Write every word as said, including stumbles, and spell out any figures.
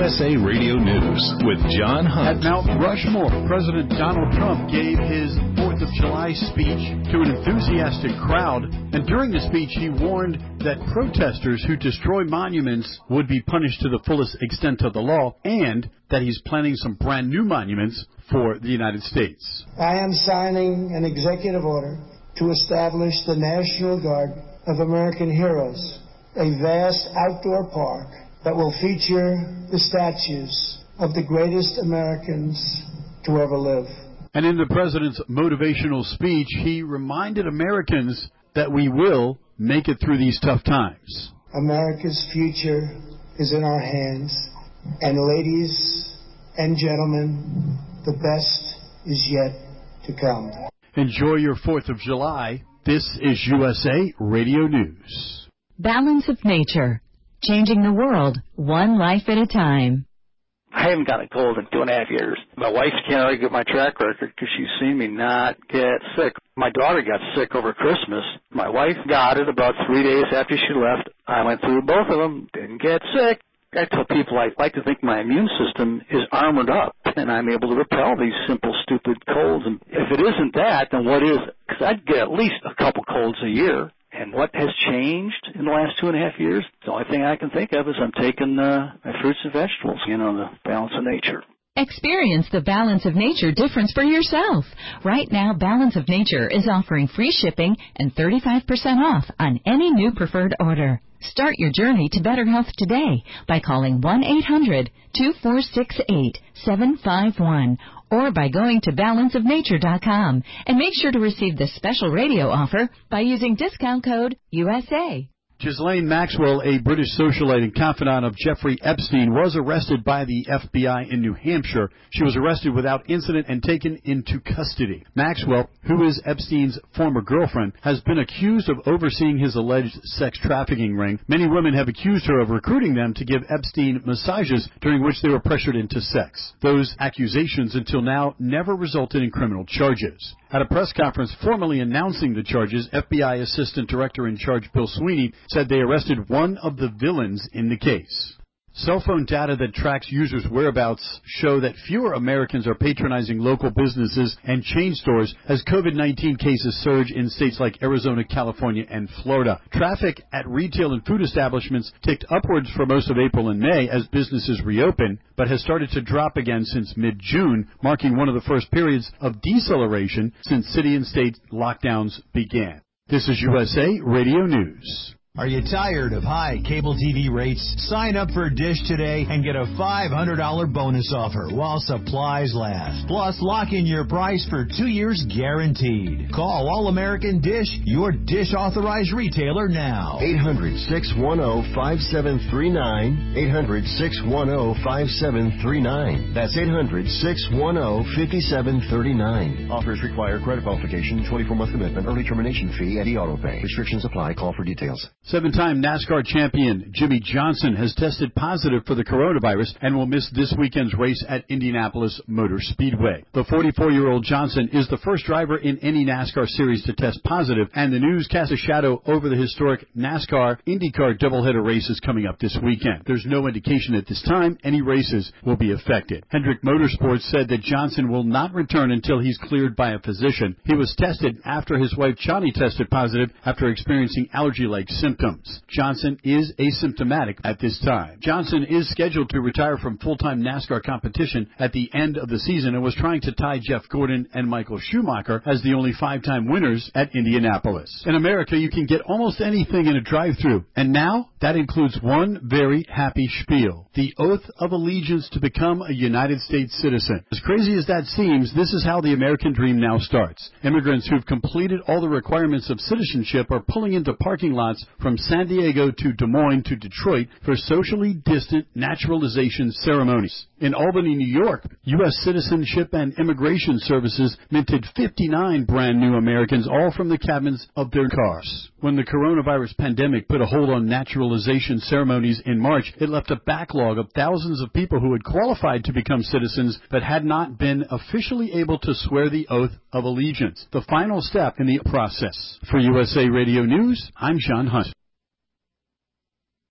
S A Radio News with John Hunt. At Mount Rushmore, President Donald Trump gave his fourth of July speech to an enthusiastic crowd, and during the speech he warned that protesters who destroy monuments would be punished to the fullest extent of the law, and that he's planning some brand new monuments for the United States. I am signing an executive order to establish the National Guard of American Heroes, a vast outdoor park that will feature the statues of the greatest Americans to ever live. And in the president's motivational speech, he reminded Americans that we will make it through these tough times. America's future is in our hands. And ladies and gentlemen, the best is yet to come. Enjoy your fourth of July. This is U S A Radio News. Balance of Nature. Changing the world, one life at a time. I haven't got a cold in two and a half years. My wife can't argue with my track record because she's seen me not get sick. My daughter got sick over Christmas. My wife got it about three days after she left. I went through both of them, didn't get sick. I tell people I like to think my immune system is armored up, and I'm able to repel these simple, stupid colds. And if it isn't that, then what is it? Because I'd get at least a couple colds a year. And what has changed in the last two and a half years? The only thing I can think of is I'm taking uh, my fruits and vegetables, you know, the balance of nature. Experience the Balance of Nature difference for yourself. Right now, Balance of Nature is offering free shipping and thirty-five percent off on any new preferred order. Start your journey to better health today by calling one eight hundred two four six eight seven five one or by going to balance of nature dot com, and make sure to receive this special radio offer by using discount code U S A. Ghislaine Maxwell, a British socialite and confidant of Jeffrey Epstein, was arrested by the F B I in New Hampshire. She was arrested without incident and taken into custody. Maxwell, who is Epstein's former girlfriend, has been accused of overseeing his alleged sex trafficking ring. Many women have accused her of recruiting them to give Epstein massages during which they were pressured into sex. Those accusations until now never resulted in criminal charges. At a press conference formally announcing the charges, F B I Assistant Director in Charge Bill Sweeney said they arrested one of the villains in the case. Cell phone data that tracks users' whereabouts show that fewer Americans are patronizing local businesses and chain stores as COVID nineteen cases surge in states like Arizona, California, and Florida. Traffic at retail and food establishments ticked upwards for most of April and May as businesses reopen, but has started to drop again since mid-June, marking one of the first periods of deceleration since city and state lockdowns began. This is U S A Radio News. Are you tired of high cable T V rates? Sign up for Dish today and get a five hundred dollars bonus offer while supplies last. Plus, lock in your price for two years guaranteed. Call All-American Dish, your Dish authorized retailer now. eight hundred, six one zero, five seven three nine. eight hundred, six one zero, five seven three nine. That's eight hundred, six one zero, five seven three nine. Offers require credit qualification, twenty-four month commitment, early termination fee, and e-auto pay. Restrictions apply. Call for details. Seven-time NASCAR champion Jimmy Johnson has tested positive for the coronavirus and will miss this weekend's race at Indianapolis Motor Speedway. The forty-four-year-old Johnson is the first driver in any NASCAR series to test positive, and the news casts a shadow over the historic NASCAR IndyCar doubleheader races coming up this weekend. There's no indication at this time any races will be affected. Hendrick Motorsports said that Johnson will not return until he's cleared by a physician. He was tested after his wife Chani tested positive after experiencing allergy-like symptoms. Johnson is asymptomatic at this time. Johnson is scheduled to retire from full-time NASCAR competition at the end of the season and was trying to tie Jeff Gordon and Michael Schumacher as the only five-time winners at Indianapolis. In America, you can get almost anything in a drive-thru, and now that includes one very happy spiel: the oath of allegiance to become a United States citizen. As crazy as that seems, this is how the American dream now starts. Immigrants who've completed all the requirements of citizenship are pulling into parking lots from San Diego to Des Moines to Detroit for socially distant naturalization ceremonies. In Albany, New York, U S Citizenship and Immigration Services minted fifty-nine brand new Americans, all from the cabins of their cars. When the coronavirus pandemic put a hold on naturalization ceremonies in March, it left a backlog of thousands of people who had qualified to become citizens but had not been officially able to swear the oath of allegiance, the final step in the process. For U S A Radio News, I'm John Hunt.